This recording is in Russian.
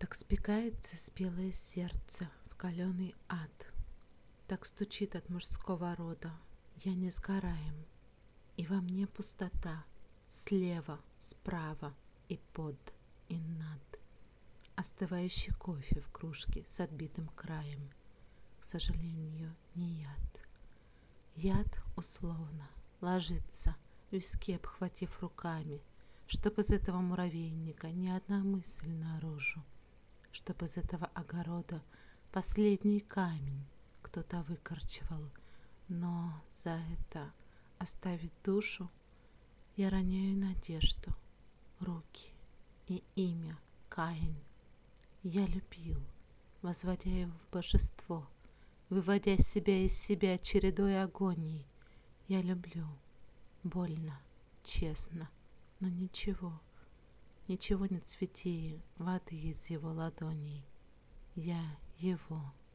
Так спекается спелое сердце в каленый ад, так стучит от мужского рода: я не сгораем, и во мне пустота, слева, справа и под, и над. Остывающий кофе в кружке с отбитым краем, к сожалению, не яд. Яд условно ложится в виске, обхватив руками, чтоб из этого муравейника ни одна мысль наружу, чтоб из этого огорода последний камень кто-то выкорчевал, но за это оставить душу я роняю надежду, руки и имя Каин. Я любил, возводя его в божество, выводя себя из себя чередой агоний. Я люблю, больно, честно, но ничего, ничего не цветее воды из его ладоней. Я его